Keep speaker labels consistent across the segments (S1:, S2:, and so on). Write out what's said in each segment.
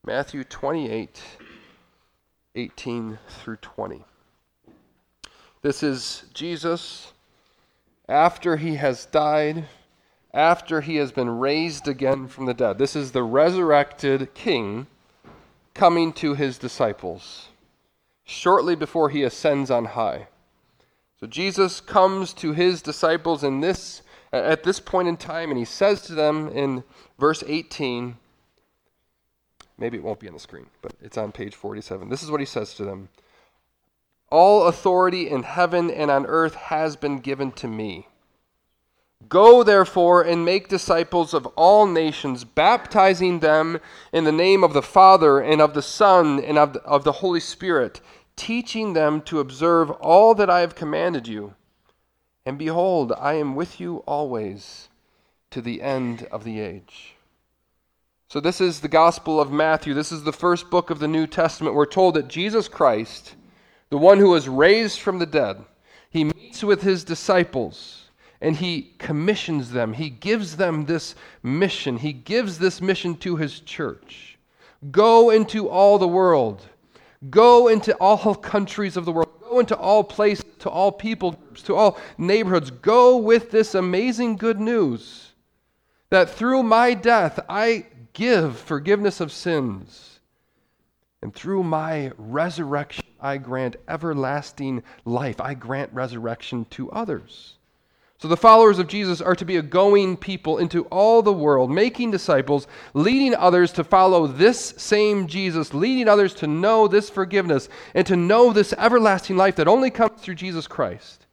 S1: Matthew 28, 18 through 20. This is Jesus after he has died, after he has been raised again from the dead. This is the resurrected King coming to his disciples shortly before he ascends on high. So Jesus comes to his disciples at this point in time, and he says to them in verse 18, maybe it won't be on the screen, but it's on page 47. This is what he says to them. All authority in heaven and on earth has been given to me. Go, therefore, and make disciples of all nations, baptizing them in the name of the Father and of the Son and of the Holy Spirit, teaching them to observe all that I have commanded you. And behold, I am with you always to the end of the age. So this is the Gospel of Matthew. This is the first book of the New Testament. We're told that Jesus Christ, the one who was raised from the dead, he meets with his disciples and he commissions them. He gives them this mission. He gives this mission to his church. Go into all the world. Go into all countries of the world. Go into all places, to all people groups, to all neighborhoods. Go with this amazing good news that through my death I give forgiveness of sins. And through my resurrection I grant everlasting life. I grant resurrection to others. So the followers of Jesus are to be a going people into all the world, making disciples, leading others to follow this same Jesus, leading others to know this forgiveness and to know this everlasting life that only comes through Jesus Christ.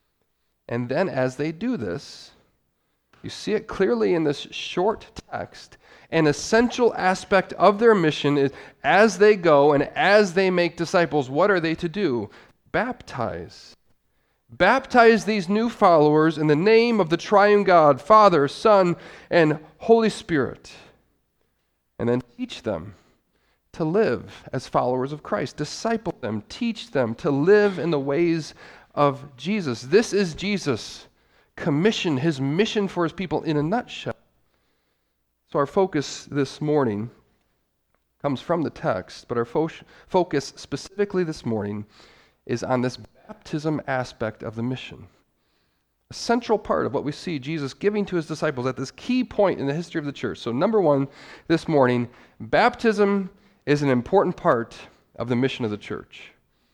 S1: And then as they do this, you see it clearly in this short text, an essential aspect of their mission is as they go and as they make disciples, what are they to do? Baptize. Baptize these new followers in the name of the triune God, Father, Son, and Holy Spirit. And then teach them to live as followers of Christ. Disciple them, teach them to live in the ways of Jesus. This is Jesus' commission, his mission for his people in a nutshell. So our focus this morning comes from the text, but our focus specifically this morning is on this baptism aspect of the mission. A central part of what we see Jesus giving to his disciples at this key point in the history of the church. So number one, this morning, baptism is an important part of the mission of the church.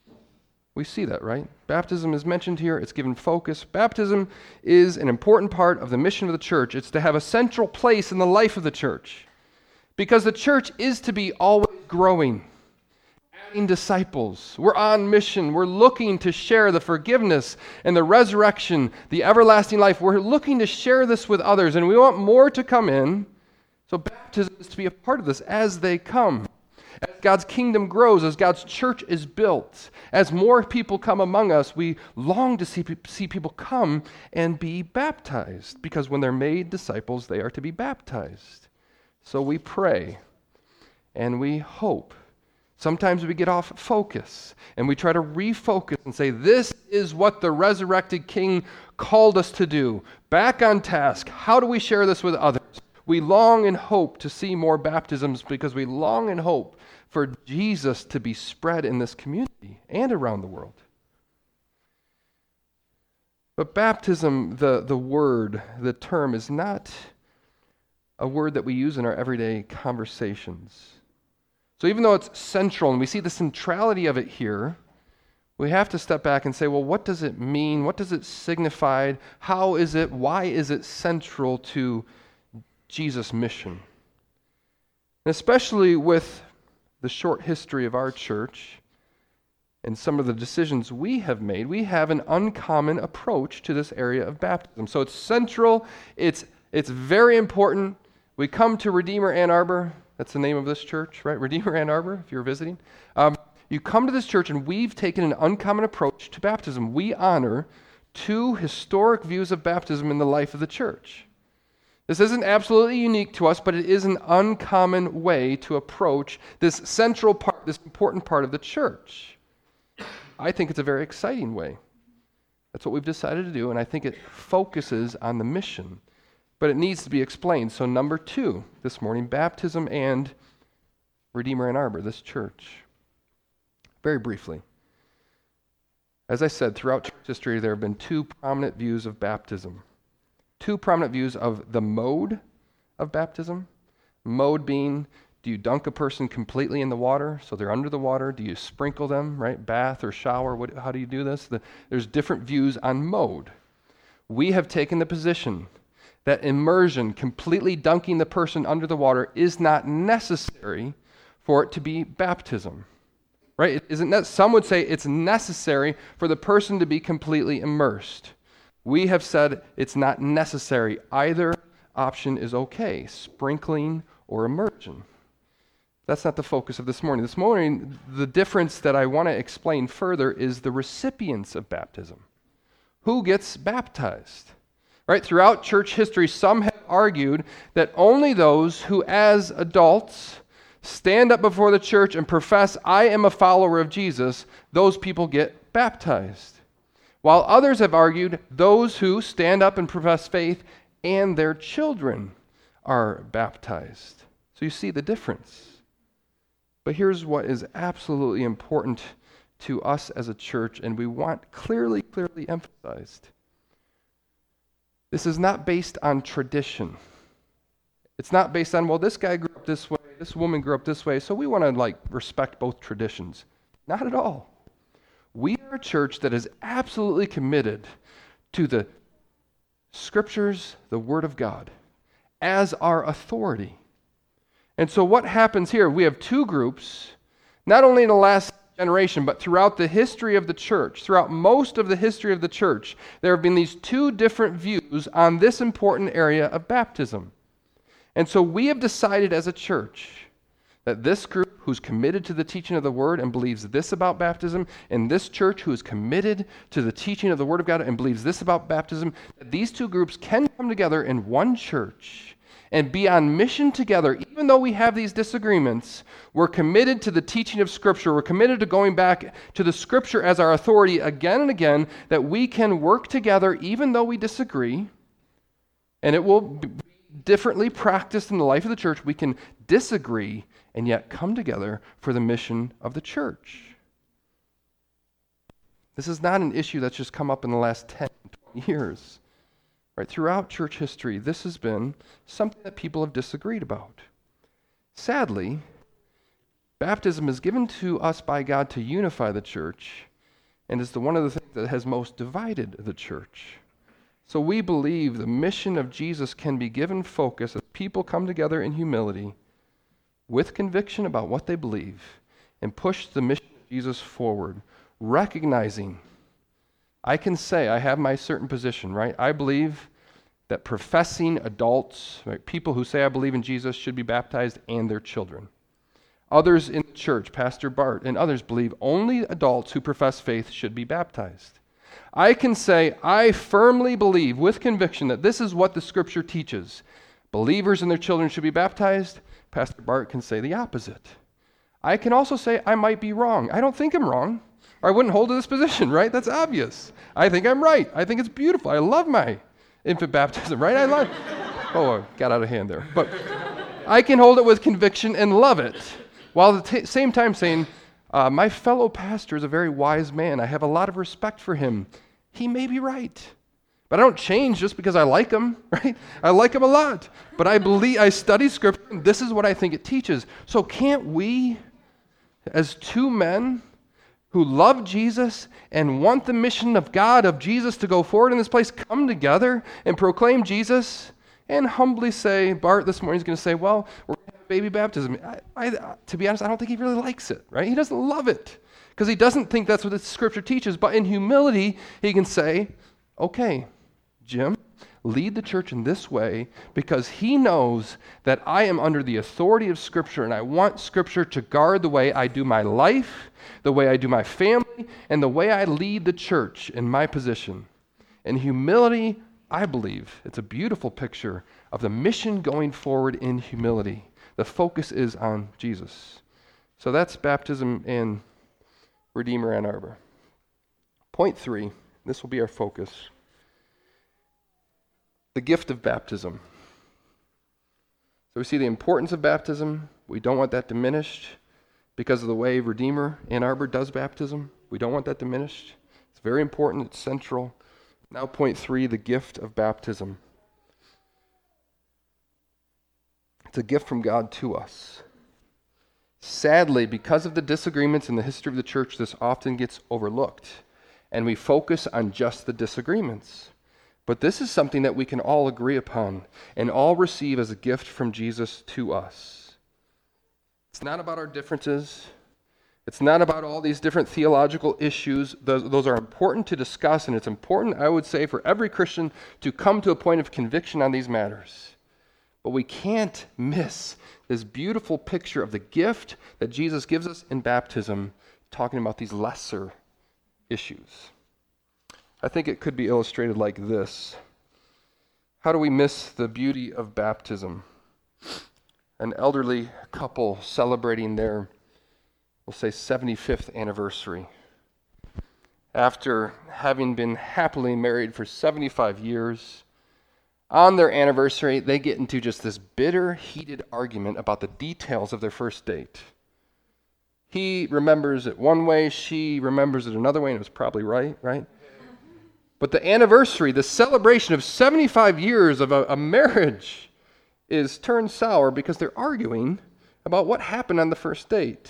S1: We see that, right? Baptism is mentioned here. It's given focus. Baptism is an important part of the mission of the church. It's to have a central place in the life of the church. Because the church is to be always growing, adding disciples. We're on mission. We're looking to share the forgiveness and the resurrection, the everlasting life. We're looking to share this with others, and we want more to come in. So baptism is to be a part of this as they come. As God's kingdom grows, as God's church is built, as more people come among us, we long to see people come and be baptized, because when they're made disciples, they are to be baptized. So we pray and we hope. Sometimes we get off focus and we try to refocus and say, this is what the resurrected King called us to do. Back on task. How do we share this with others? We long and hope to see more baptisms because we long and hope for Jesus to be spread in this community and around the world. But baptism, the word, the term, is not a word that we use in our everyday conversations. So even though it's central, and we see the centrality of it here, we have to step back and say, well, what does it mean? What does it signify? How is it? Why is it central to Jesus' mission? And especially with the short history of our church and some of the decisions we have made, we have an uncommon approach to this area of baptism. So it's central. It's very important. We come to Redeemer Ann Arbor. That's the name of this church, right? Redeemer Ann Arbor, if you're visiting. You come to this church, and we've taken an uncommon approach to baptism. We honor two historic views of baptism in the life of the church. This isn't absolutely unique to us, but it is an uncommon way to approach this central part, this important part of the church. I think it's a very exciting way. That's what we've decided to do, and I think it focuses on the mission. But it needs to be explained. So number 2 this morning, baptism and Redeemer Ann Arbor, this church. Very briefly. As I said, throughout church history, there have been two prominent views of baptism. Two prominent views of the mode of baptism. Mode being, do you dunk a person completely in the water so they're under the water? Do you sprinkle them, right? Bath or shower? How do you do this? There's different views on mode. We have taken the position that immersion, completely dunking the person under the water, is not necessary for it to be baptism. Right? Some would say it's necessary for the person to be completely immersed. We have said it's not necessary. Either option is okay, sprinkling or immersion. That's not the focus of this morning. This morning, the difference that I want to explain further is the recipients of baptism. Who gets baptized? Right? Throughout church history, some have argued that only those who, as adults, stand up before the church and profess, I am a follower of Jesus, those people get baptized. While others have argued, those who stand up and profess faith and their children are baptized. So you see the difference. But here's what is absolutely important to us as a church, and we want clearly emphasized. This is not based on tradition. It's not based on, well, this guy grew up this way, this woman grew up this way, so we want to respect both traditions. Not at all. We are a church that is absolutely committed to the Scriptures, the Word of God, as our authority. And so what happens here, we have two groups, not only in the last generation, but throughout the history of the church, throughout most of the history of the church, there have been these two different views on this important area of baptism. And so we have decided as a church that this group who's committed to the teaching of the Word and believes this about baptism, and this church who is committed to the teaching of the Word of God and believes this about baptism, that these two groups can come together in one church and be on mission together. Even though we have these disagreements, we're committed to the teaching of Scripture. We're committed to going back to the Scripture as our authority again and again, that we can work together even though we disagree, and it will be differently practiced in the life of the church. We can disagree and yet come together for the mission of the church. This is not an issue that's just come up in the last 10, 20 years. Right? Throughout church history, this has been something that people have disagreed about. Sadly, baptism is given to us by God to unify the church, and is one of the things that has most divided the church. So we believe the mission of Jesus can be given focus as people come together in humility with conviction about what they believe and push the mission of Jesus forward, recognizing I can say I have my certain position, right? I believe that professing adults, right, people who say I believe in Jesus, should be baptized, and their children. Others in the church, Pastor Bart and others, believe only adults who profess faith should be baptized. I can say I firmly believe with conviction that this is what the Scripture teaches. Believers and their children should be baptized. Pastor Bart can say the opposite. I can also say I might be wrong. I don't think I'm wrong, or I wouldn't hold to this position, right? That's obvious. I think I'm right. I think it's beautiful. I love my infant baptism, right? I got out of hand there. But I can hold it with conviction and love it, while at the same time saying, my fellow pastor is a very wise man. I have a lot of respect for him. He may be right. But I don't change just because I like him, right? I like him a lot. But I study Scripture, and this is what I think it teaches. So can't we, as two men who love Jesus and want the mission of God, of Jesus to go forward in this place, come together and proclaim Jesus and humbly say, Bart this morning is going to say, well, we're going to have baby baptism. To be honest, I don't think he really likes it, right? He doesn't love it because he doesn't think that's what the Scripture teaches. But in humility, he can say, okay, Jim, lead the church in this way because he knows that I am under the authority of Scripture, and I want Scripture to guard the way I do my life, the way I do my family, and the way I lead the church in my position. In humility, I believe it's a beautiful picture of the mission going forward in humility. The focus is on Jesus. So that's baptism in Redeemer Ann Arbor. Point 3, this will be our focus. The gift of baptism. So we see the importance of baptism. We don't want that diminished because of the way Redeemer Ann Arbor does baptism. We don't want that diminished. It's very important. It's central. Now, point 3, the gift of baptism. It's a gift from God to us. Sadly, because of the disagreements in the history of the church, this often gets overlooked, and we focus on just the disagreements. But this is something that we can all agree upon and all receive as a gift from Jesus to us. It's not about our differences. It's not about all these different theological issues. Those are important to discuss, and it's important, I would say, for every Christian to come to a point of conviction on these matters. But we can't miss this beautiful picture of the gift that Jesus gives us in baptism, talking about these lesser issues. I think it could be illustrated like this. How do we miss the beauty of baptism? An elderly couple celebrating their, we'll say, 75th anniversary. After having been happily married for 75 years, on their anniversary, they get into just this bitter, heated argument about the details of their first date. He remembers it one way, she remembers it another way, and it was probably right? But the anniversary, the celebration of 75 years of a marriage is turned sour because they're arguing about what happened on the first date.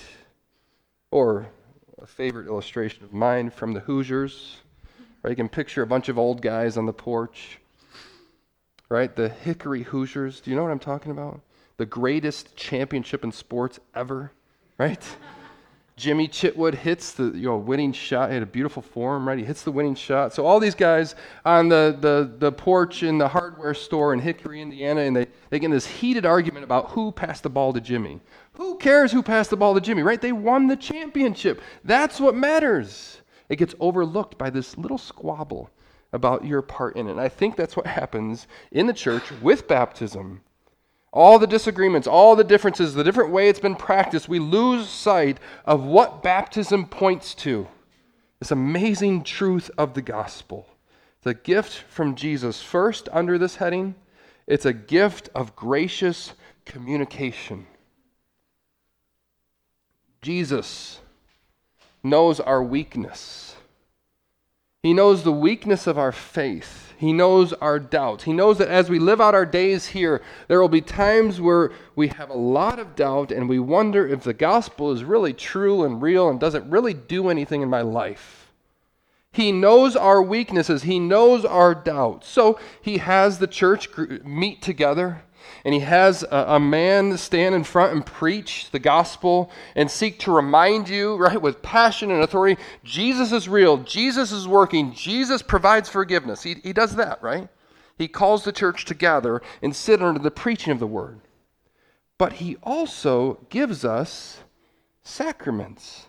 S1: Or a favorite illustration of mine from the Hoosiers, right? You can picture a bunch of old guys on the porch. Right? The Hickory Hoosiers. Do you know what I'm talking about? The greatest championship in sports ever, right? Jimmy Chitwood hits the winning shot. He had a beautiful form, right? He hits the winning shot. So all these guys on the porch in the hardware store in Hickory, Indiana, and they get in this heated argument about who passed the ball to Jimmy. Who cares who passed the ball to Jimmy, right? They won the championship. That's what matters. It gets overlooked by this little squabble about your part in it. And I think that's what happens in the church with baptism. All the disagreements, all the differences, the different way it's been practiced, we lose sight of what baptism points to. This amazing truth of the gospel. It's a gift from Jesus. First, under this heading, it's a gift of gracious communication. Jesus knows our weakness. He knows the weakness of our faith. He knows our doubts. He knows that as we live out our days here, there will be times where we have a lot of doubt and we wonder if the gospel is really true and real and does it really do anything in my life. He knows our weaknesses. He knows our doubts. So he has the church meet together, and he has a man stand in front and preach the gospel and seek to remind you, right, with passion and authority, Jesus is real, Jesus is working, Jesus provides forgiveness. He does that, right? He calls the church to gather and sit under the preaching of the word. But he also gives us sacraments,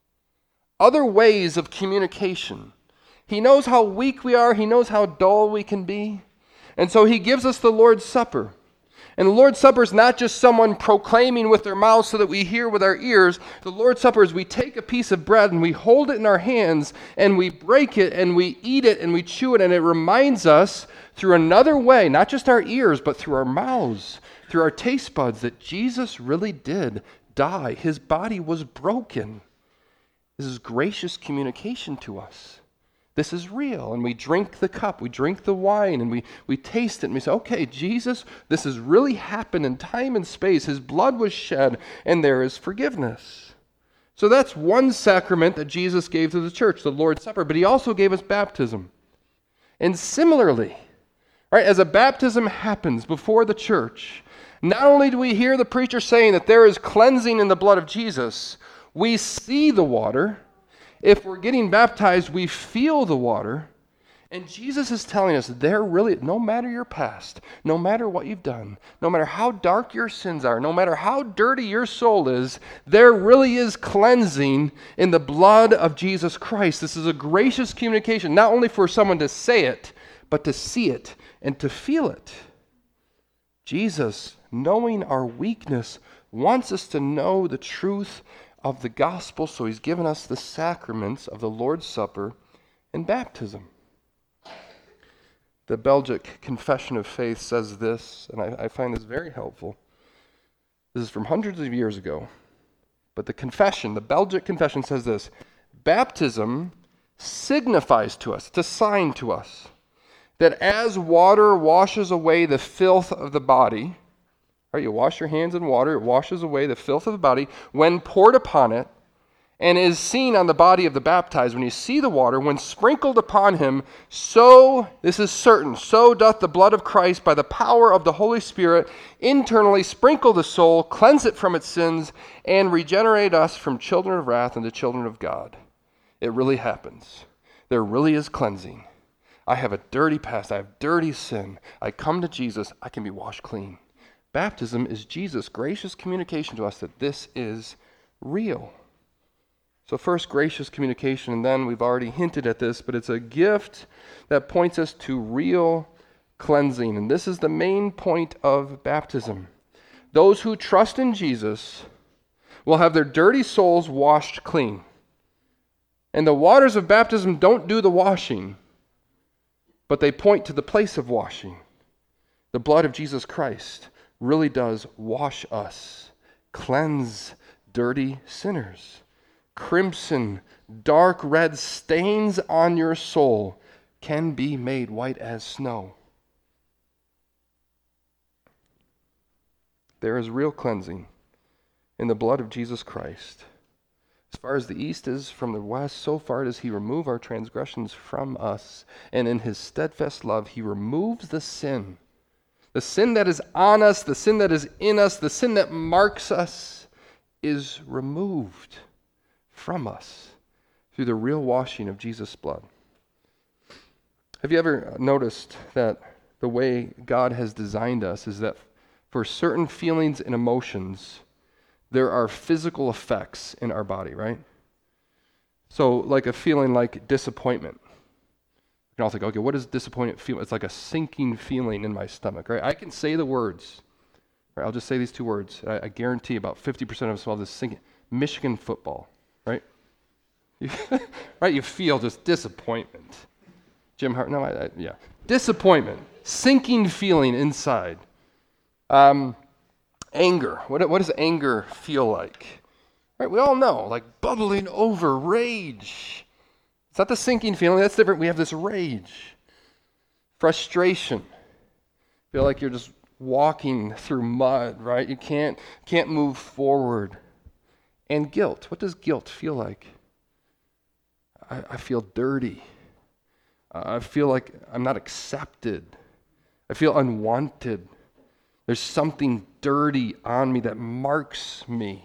S1: other ways of communication. He knows how weak we are. He knows how dull we can be. And so he gives us the Lord's Supper. And the Lord's Supper is not just someone proclaiming with their mouths so that we hear with our ears. The Lord's Supper is we take a piece of bread and we hold it in our hands and we break it and we eat it and we chew it, and it reminds us through another way, not just our ears, but through our mouths, through our taste buds, that Jesus really did die. His body was broken. This is gracious communication to us. This is real. And we drink the cup, we drink the wine, and we taste it, and we say, okay, Jesus, this has really happened in time and space. His blood was shed, and there is forgiveness. So that's one sacrament that Jesus gave to the church, the Lord's Supper, but he also gave us baptism. And similarly, right, as a baptism happens before the church, not only do we hear the preacher saying that there is cleansing in the blood of Jesus, we see the water. If we're getting baptized, we feel the water. And Jesus is telling us there really, no matter your past, no matter what you've done, no matter how dark your sins are, no matter how dirty your soul is, there really is cleansing in the blood of Jesus Christ. This is a gracious communication, not only for someone to say it, but to see it and to feel it. Jesus, knowing our weakness, wants us to know the truth of the gospel, so he's given us the sacraments of the Lord's Supper and baptism. The Belgic Confession of Faith says this, and I find this very helpful. This is from hundreds of years ago. But the confession, the Belgic Confession says this: baptism signifies to us, it's a sign to us, that as water washes away the filth of the body, right? You wash your hands in water, it washes away the filth of the body when poured upon it, and is seen on the body of the baptized. When you see the water, when sprinkled upon him, so, this is certain, so doth the blood of Christ by the power of the Holy Spirit internally sprinkle the soul, cleanse it from its sins, and regenerate us from children of wrath into children of God. It really happens. There really is cleansing. I have a dirty past. I have dirty sin. I come to Jesus. I can be washed clean. Baptism is Jesus' gracious communication to us that this is real. So first, gracious communication, and then we've already hinted at this, but it's a gift that points us to real cleansing. And this is the main point of baptism. Those who trust in Jesus will have their dirty souls washed clean. And the waters of baptism don't do the washing, but they point to the place of washing. The blood of Jesus Christ really does wash us, cleanse dirty sinners. Crimson, dark red stains on your soul can be made white as snow. There is real cleansing in the blood of Jesus Christ. As far as the east is from the west, so far does he remove our transgressions from us. And in his steadfast love, he removes the sin. The sin that is on us, the sin that is in us, the sin that marks us is removed from us through the real washing of Jesus' blood. Have you ever noticed that the way God has designed us is that for certain feelings and emotions, there are physical effects in our body, right? So like a feeling like disappointment. You can all think, okay, what does disappointment feel? It's like a sinking feeling in my stomach, right? I can say the words. Right? I'll just say these two words. I guarantee about 50% of us will have this sinking. Michigan football, right? Right? You feel just disappointment. Jim Hart, no, yeah. Disappointment, sinking feeling inside. Anger. What does anger feel like? Right? We all know, like bubbling over, rage. It's not the sinking feeling. That's different. We have this rage. Frustration. Feel like you're just walking through mud, right? You can't move forward. And guilt. What does guilt feel like? I feel dirty. I feel like I'm not accepted. I feel unwanted. There's something dirty on me that marks me.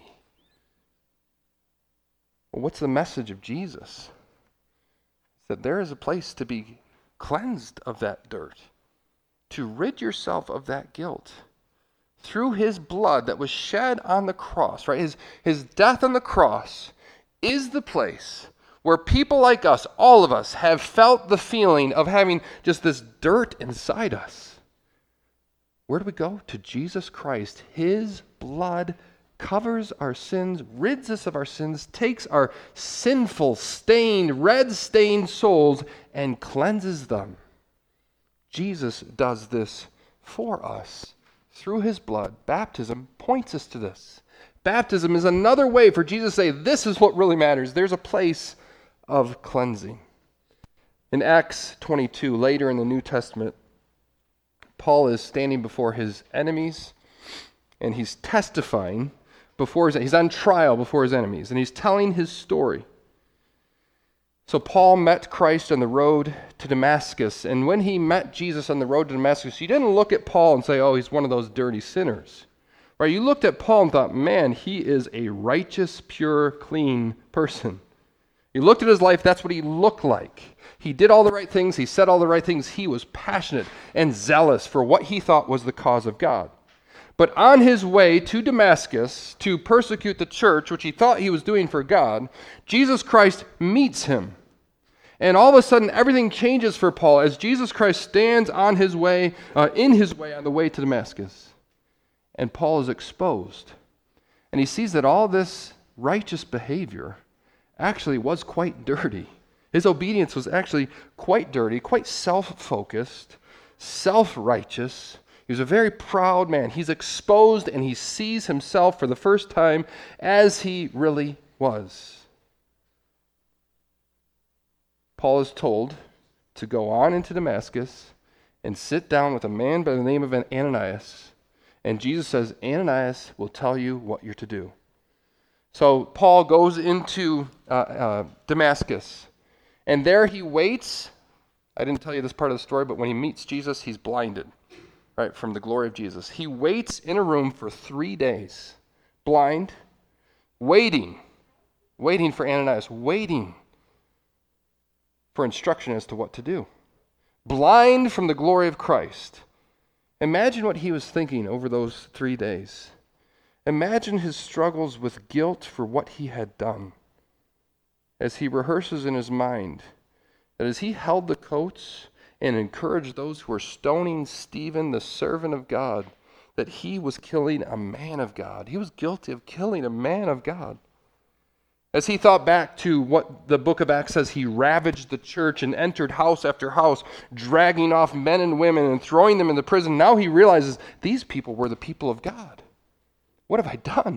S1: Well, what's the message of Jesus? It's that there is a place to be cleansed of that dirt, to rid yourself of that guilt. Through his blood that was shed on the cross, right? His death on the cross is the place where people like us, all of us, have felt the feeling of having just this dirt inside us. Where do we go? To Jesus Christ. His blood covers our sins, rids us of our sins, takes our sinful, stained, red-stained souls, and cleanses them. Jesus does this for us. Through his blood, baptism points us to this. Baptism is another way for Jesus to say, this is what really matters. There's a place of cleansing. In Acts 22, later in the New Testament, Paul is standing before his enemies, and he's testifying he's on trial before his enemies, and he's telling his story. So Paul met Christ on the road to Damascus, and when he met Jesus on the road to Damascus, you didn't look at Paul and say, oh, he's one of those dirty sinners. Right? You looked at Paul and thought, man, he is a righteous, pure, clean person. You looked at his life, that's what he looked like. He did all the right things, he said all the right things, he was passionate and zealous for what he thought was the cause of God. But on his way to Damascus to persecute the church, which he thought he was doing for God, Jesus Christ meets him. And all of a sudden, everything changes for Paul as Jesus Christ stands on his way, on the way to Damascus. And Paul is exposed. And he sees that all this righteous behavior actually was quite dirty. His obedience was actually quite dirty, quite self-focused, self-righteous. He He was a very proud man. He's exposed and he sees himself for the first time as he really was. Paul is told to go on into Damascus and sit down with a man by the name of Ananias. And Jesus says, Ananias will tell you what you're to do. So Paul goes into Damascus, and there he waits. I didn't tell you this part of the story, but when he meets Jesus, he's blinded, right, from the glory of Jesus. He waits in a room for 3 days, blind, waiting for Ananias, waiting for instruction as to what to do. Blind from the glory of Christ. Imagine what he was thinking over those 3 days. Imagine his struggles with guilt for what he had done. As he rehearses in his mind that as he held the coats and encouraged those who were stoning Stephen, the servant of God, that he was killing a man of God. He was guilty of killing a man of God. As he thought back to what the book of Acts says, he ravaged the church and entered house after house, dragging off men and women and throwing them into prison. Now he realizes these people were the people of God. What have I done?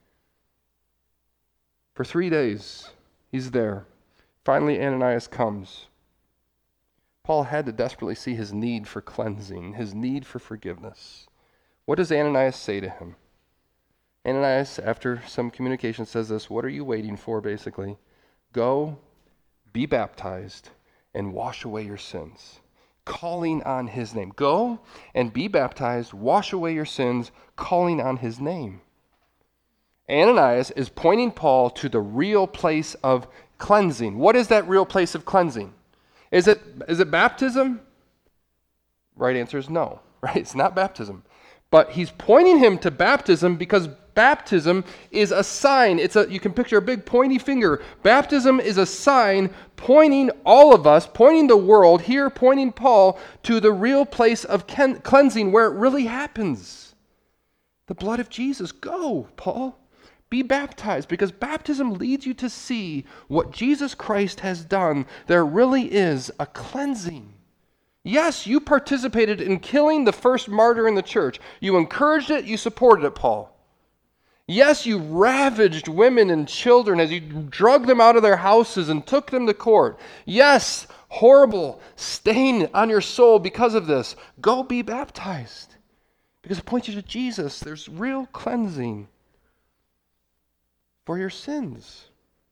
S1: For 3 days, he's there. Finally, Ananias comes. Paul had to desperately see his need for cleansing, his need for forgiveness. What does Ananias say to him? Ananias, after some communication, says this, what are you waiting for, basically? Go, be baptized, and wash away your sins. Calling on his name. Go and be baptized, wash away your sins, calling on his name. Ananias is pointing Paul to the real place of cleansing. What is that real place of cleansing? Is it baptism? Right answer is no. Right? It's not baptism. But he's pointing him to baptism because baptism is a sign. You can picture a big pointy finger. Baptism is a sign pointing all of us, pointing the world, here pointing Paul to the real place of cleansing where it really happens. The blood of Jesus. Go, Paul. Be baptized because baptism leads you to see what Jesus Christ has done. There really is a cleansing. Yes, you participated in killing the first martyr in the church. You encouraged it, you supported it, Paul. Yes, you ravaged women and children as you drug them out of their houses and took them to court. Yes, horrible stain on your soul because of this. Go be baptized because it points you to Jesus. There's real cleansing for your sins.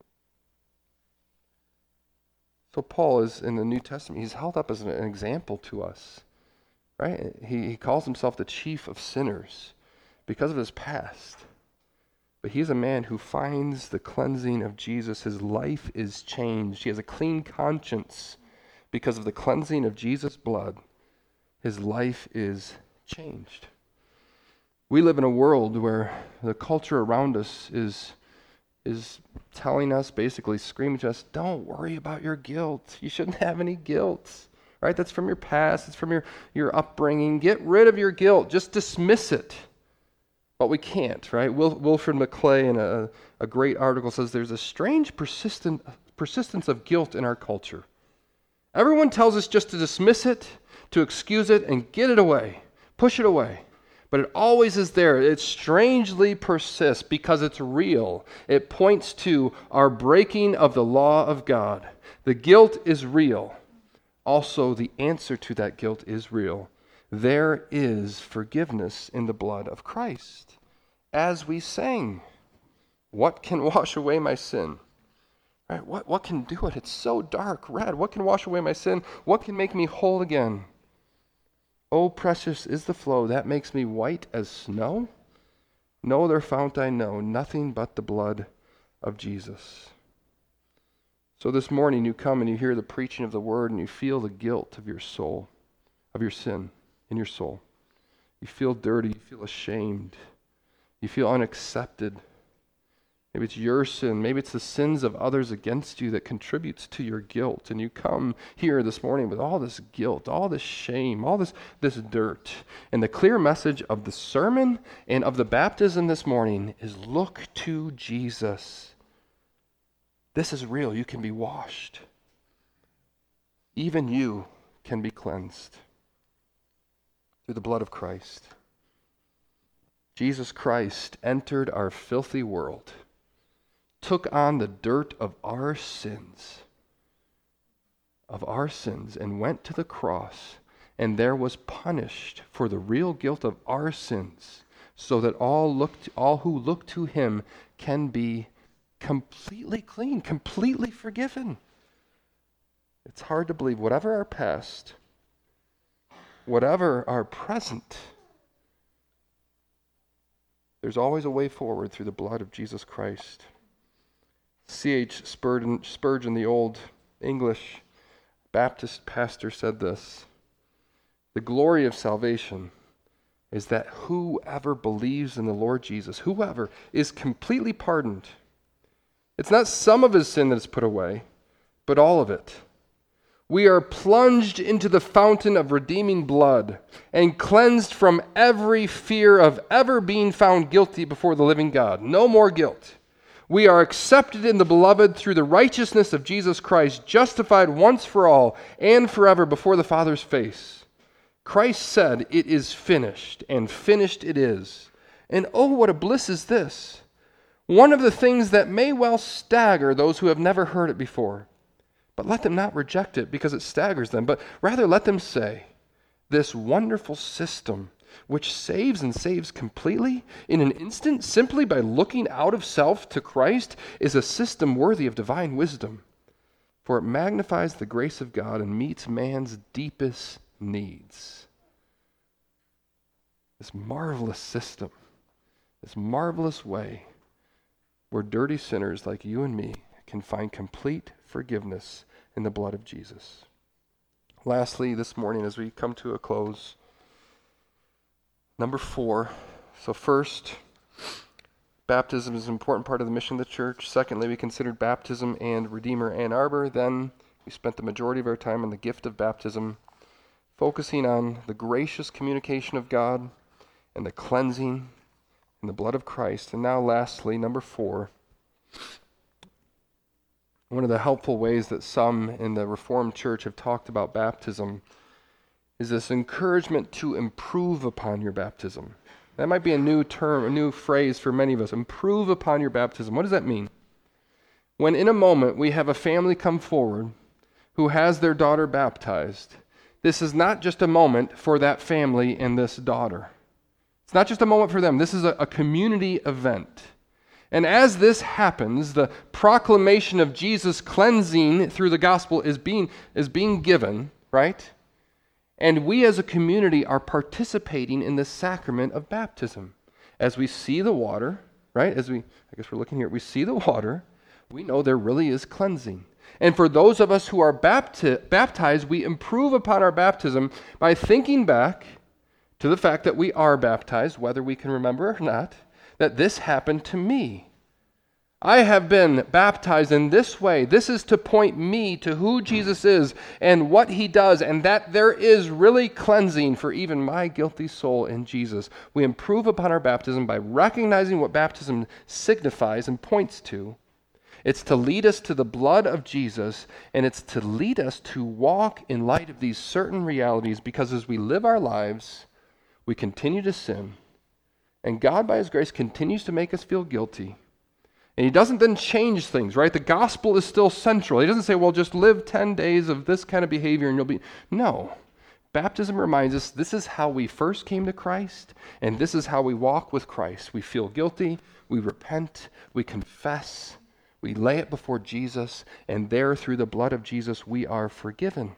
S1: So Paul is, in the New Testament, he's held up as an example to us, right? He calls himself the chief of sinners because of his past. But he's a man who finds the cleansing of Jesus. His life is changed. He has a clean conscience because of the cleansing of Jesus' blood. His life is changed. We live in a world where the culture around us is telling us, basically screaming to us, don't worry about your guilt. You shouldn't have any guilt, right? That's from your past. It's from your upbringing. Get rid of your guilt. Just dismiss it. But we can't, right? Wilfred McClay in a great article says there's a strange persistence of guilt in our culture. Everyone tells us just to dismiss it, to excuse it, and get it away. Push it away. But it always is there. It strangely persists because it's real. It points to our breaking of the law of God. The guilt is real. Also, the answer to that guilt is real. There is forgiveness in the blood of Christ. As we sang, what can wash away my sin? Right? What can do it? It's so dark red. What can wash away my sin? What can make me whole again? Oh, precious is the flow that makes me white as snow. No other fount I know, nothing but the blood of Jesus. So this morning you come and you hear the preaching of the word and you feel the guilt of your soul, of your sin in your soul. You feel dirty, you feel ashamed, you feel unaccepted. Maybe it's your sin, maybe it's the sins of others against you that contributes to your guilt. And you come here this morning with all this guilt, all this shame, all this dirt. And the clear message of the sermon and of the baptism this morning is look to Jesus. This is real. You can be washed. Even you can be cleansed. through the blood of Christ. Jesus Christ entered our filthy world, took on the dirt of our sins, and went to the cross, and there was punished for the real guilt of our sins, so that all who look to him can be completely clean, completely forgiven. It's hard to believe, whatever our past, whatever our present, there's always a way forward through the blood of Jesus Christ. C.H. Spurgeon, the old English Baptist pastor, said this: "The glory of salvation is that whoever believes in the Lord Jesus, whoever, is completely pardoned. It's not some of his sin that is put away, but all of it. We are plunged into the fountain of redeeming blood and cleansed from every fear of ever being found guilty before the living God. No more guilt. We are accepted in the beloved through the righteousness of Jesus Christ, justified once for all and forever before the Father's face. Christ said, 'It is finished,' and finished it is. And oh, what a bliss is this! One of the things that may well stagger those who have never heard it before. But let them not reject it because it staggers them, but rather let them say, 'This wonderful system, which saves and saves completely in an instant simply by looking out of self to Christ, is a system worthy of divine wisdom, for it magnifies the grace of God and meets man's deepest needs.'" This marvelous system, this marvelous way where dirty sinners like you and me can find complete forgiveness in the blood of Jesus. Lastly, this morning as we come to a close, number 4. So first, baptism is an important part of the mission of the church. Secondly, we considered baptism and Redeemer Ann Arbor. Then we spent the majority of our time on the gift of baptism, focusing on the gracious communication of God and the cleansing in the blood of Christ. And now lastly, number 4, one of the helpful ways that some in the Reformed Church have talked about baptism is this encouragement to improve upon your baptism. That might be a new term, a new phrase for many of us. Improve upon your baptism. What does that mean? When in a moment we have a family come forward who has their daughter baptized, this is not just a moment for that family and this daughter. It's not just a moment for them. This is a community event. And as this happens, the proclamation of Jesus' cleansing through the gospel is being given, right? And we as a community are participating in the sacrament of baptism. As we see the water, right? I guess we're looking here, we see the water, we know there really is cleansing. And for those of us who are baptized, we improve upon our baptism by thinking back to the fact that we are baptized, whether we can remember or not, that this happened to me. I have been baptized in this way. This is to point me to who Jesus is and what he does, and that there is really cleansing for even my guilty soul in Jesus. We improve upon our baptism by recognizing what baptism signifies and points to. It's to lead us to the blood of Jesus, and it's to lead us to walk in light of these certain realities, because as we live our lives, we continue to sin. And God, by his grace, continues to make us feel guilty. And he doesn't then change things, right? The gospel is still central. He doesn't say, well, just live 10 days of this kind of behavior and you'll be... No. Baptism reminds us this is how we first came to Christ, and this is how we walk with Christ. We feel guilty, we repent, we confess, we lay it before Jesus, and there, through the blood of Jesus, we are forgiven.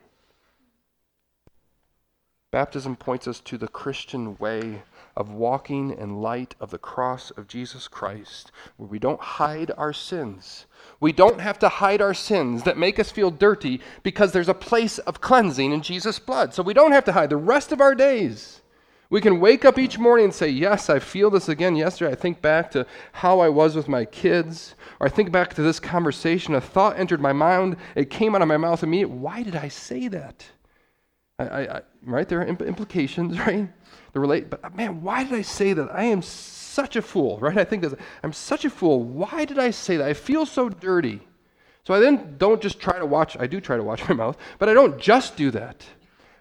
S1: Baptism points us to the Christian way of walking in light of the cross of Jesus Christ, where we don't hide our sins. We don't have to hide our sins that make us feel dirty, because there's a place of cleansing in Jesus' blood. So we don't have to hide the rest of our days. We can wake up each morning and say, yes, I feel this again. Yesterday, I think back to how I was with my kids, or I think back to this conversation. A thought entered my mind. It came out of my mouth immediately. Why did I say that? Right? There are implications, right? But man, why did I say that? I am such a fool, right? I think that I'm such a fool. Why did I say that? I feel so dirty. So I then don't just try to watch. I do try to watch my mouth, but I don't just do that.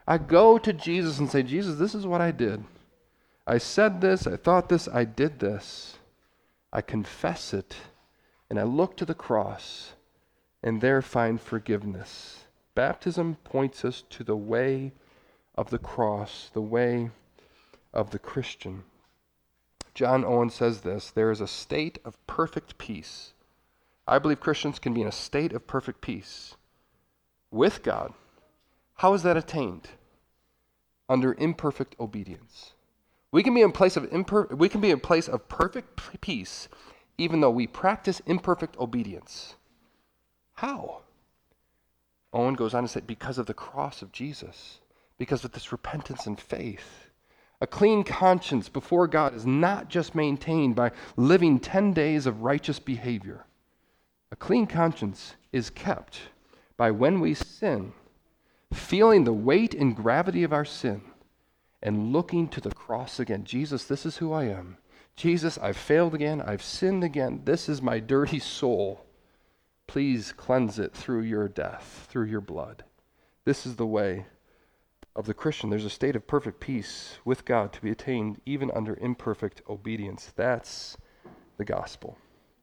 S1: I go to Jesus and say, Jesus, this is what I did. I said this, I thought this, I did this. I confess it, and I look to the cross, and there find forgiveness. Baptism points us to the way of the cross, the way of the Christian. John Owen says this, there is a state of perfect peace. I believe Christians can be in a state of perfect peace with God. How is that attained? Under imperfect obedience. We can be in place of perfect peace even though we practice imperfect obedience. How? Owen goes on to say, because of the cross of Jesus, because of this repentance and faith. A clean conscience before God is not just maintained by living 10 days of righteous behavior. A clean conscience is kept by when we sin, feeling the weight and gravity of our sin, and looking to the cross again. Jesus, this is who I am. Jesus, I've failed again. I've sinned again. This is my dirty soul. Please cleanse it through your death, through your blood. This is the way of the Christian. There's a state of perfect peace with God to be attained even under imperfect obedience. That's the gospel.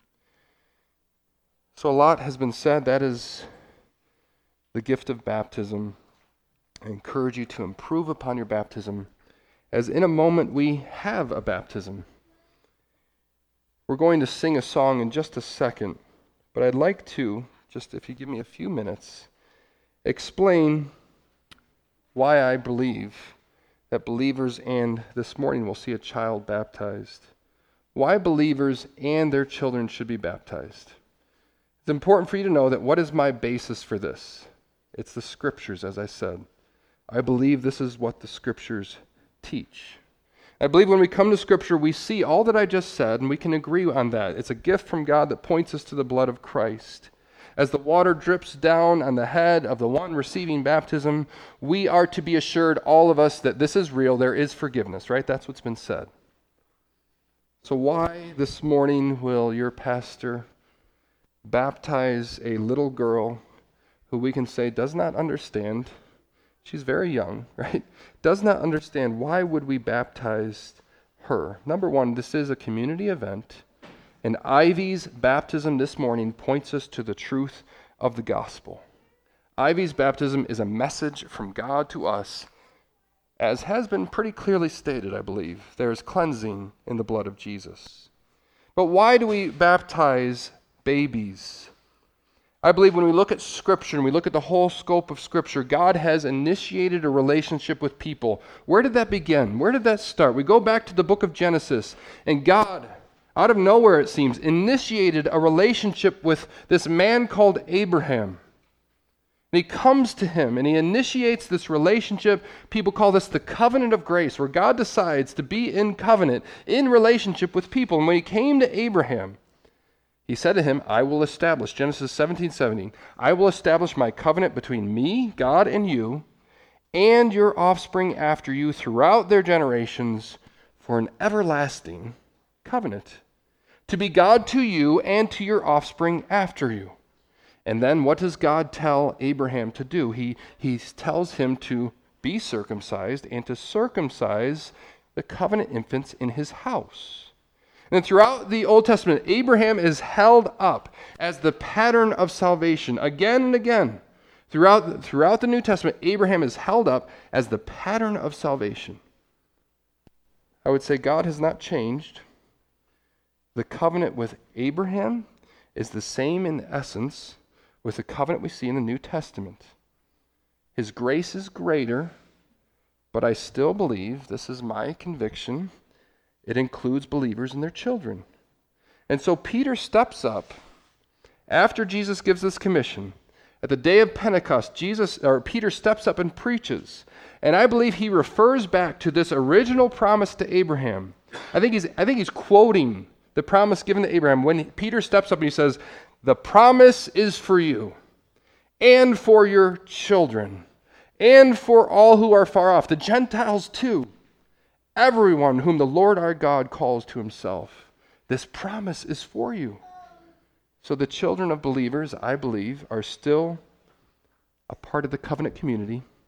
S1: So a lot has been said. That is the gift of baptism. I encourage you to improve upon your baptism, as in a moment we have a baptism. We're going to sing a song in just a second, but I'd like to, just if you give me a few minutes, explain why I believe that believers and this morning we'll see a child baptized. Why believers and their children should be baptized. It's important for you to know that what is my basis for this? It's the Scriptures, as I said. I believe this is what the Scriptures teach. I believe when we come to Scripture, we see all that I just said, and we can agree on that. It's a gift from God that points us to the blood of Christ. As the water drips down on the head of the one receiving baptism, we are to be assured, all of us, that this is real. There is forgiveness, right? That's what's been said. So why this morning will your pastor baptize a little girl who we can say does not understand? She's very young, right? Does not understand. Why would we baptize her? Number one, this is a community event, and Ivy's baptism this morning points us to the truth of the gospel. Ivy's baptism is a message from God to us, as has been pretty clearly stated, I believe. There is cleansing in the blood of Jesus. But why do we baptize babies? I believe when we look at Scripture and we look at the whole scope of Scripture, God has initiated a relationship with people. Where did that begin? Where did that start? We go back to the book of Genesis, and God, out of nowhere it seems, initiated a relationship with this man called Abraham. And he comes to him and he initiates this relationship. People call this the covenant of grace, where God decides to be in covenant, in relationship with people. And when he came to Abraham, he said to him, I will establish, Genesis 17:17, I will establish my covenant between me, God, and you, and your offspring after you throughout their generations for an everlasting covenant, to be God to you and to your offspring after you. And then what does God tell Abraham to do? He tells him to be circumcised and to circumcise the covenant infants in his house. And throughout the Old Testament, Abraham is held up as the pattern of salvation again and again. Throughout the New Testament, Abraham is held up as the pattern of salvation. I would say God has not changed. The covenant with Abraham is the same in essence with the covenant we see in the New Testament. His grace is greater, but I still believe, this is my conviction, it includes believers and their children. And so Peter steps up after Jesus gives this commission. At the day of Pentecost, Peter steps up and preaches. And I believe he refers back to this original promise to Abraham. I think he's quoting the promise given to Abraham when Peter steps up and he says, the promise is for you and for your children and for all who are far off, the Gentiles too. Everyone whom the Lord our God calls to himself. This promise is for you. So the children of believers, I believe, are still a part of the covenant community.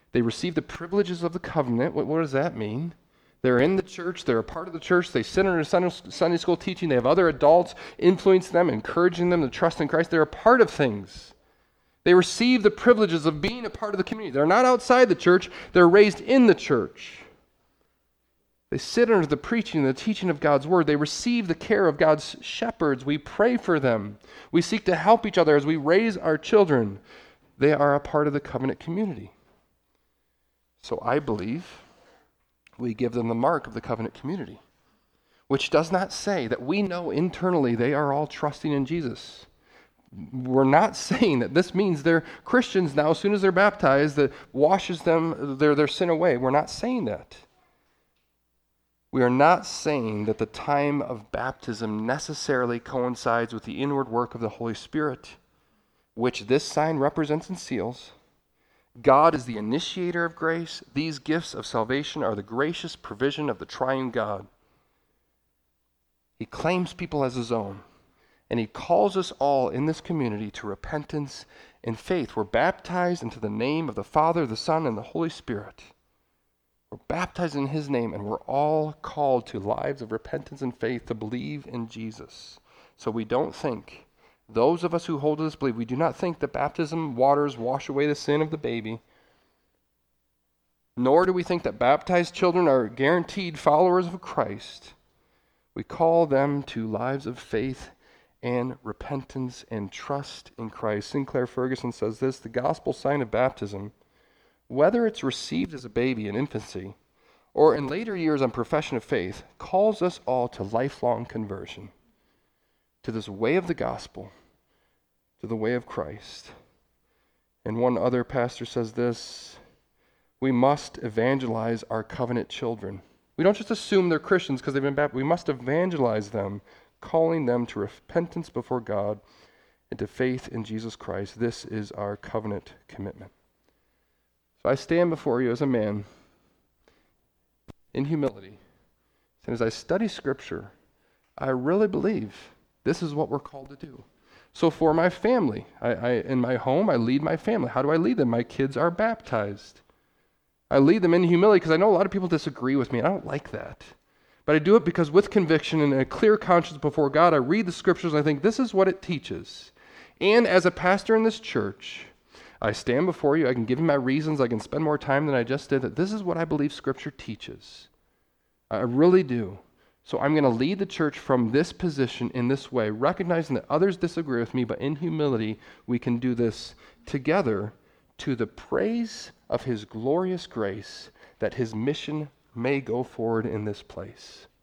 S1: They receive the privileges of the covenant. What does that mean? They're in the church. They're a part of the church. They sit under Sunday school teaching. They have other adults influencing them, encouraging them to trust in Christ. They're a part of things. They receive the privileges of being a part of the community. They're not outside the church. They're raised in the church. They sit under the preaching and the teaching of God's word. They receive the care of God's shepherds. We pray for them. We seek to help each other as we raise our children. They are a part of the covenant community. So I believe we give them the mark of the covenant community, which does not say that we know internally they are all trusting in Jesus. We're not saying that this means they're Christians now as soon as they're baptized, that washes them their sin away. We're not saying that. We are not saying that the time of baptism necessarily coincides with the inward work of the Holy Spirit, which this sign represents and seals. God is the initiator of grace. These gifts of salvation are the gracious provision of the triune God. He claims people as his own, and he calls us all in this community to repentance and faith. We're baptized into the name of the Father, the Son, and the Holy Spirit. We're baptized in his name, and we're all called to lives of repentance and faith to believe in Jesus. So we don't think, those of us who hold to this belief, we do not think that baptism waters wash away the sin of the baby, nor do we think that baptized children are guaranteed followers of Christ. We call them to lives of faith and repentance and trust in Christ. Sinclair Ferguson says this: the gospel sign of baptism, whether it's received as a baby in infancy or in later years on profession of faith, calls us all to lifelong conversion, to this way of the gospel, to the way of Christ. And one other pastor says this: we must evangelize our covenant children. We don't just assume they're Christians because they've been baptized. We must evangelize them, calling them to repentance before God and to faith in Jesus Christ. This is our covenant commitment. So I stand before you as a man in humility, and as I study Scripture, I really believe this is what we're called to do. So for my family, I in my home, I lead my family. How do I lead them? My kids are baptized. I lead them in humility because I know a lot of people disagree with me, and I don't like that. But I do it because with conviction and a clear conscience before God, I read the Scriptures and I think this is what it teaches. And as a pastor in this church, I stand before you, I can give you my reasons, I can spend more time than I just did, that this is what I believe Scripture teaches. I really do. So I'm going to lead the church from this position in this way, recognizing that others disagree with me, but in humility we can do this together to the praise of his glorious grace, that his mission may go forward in this place.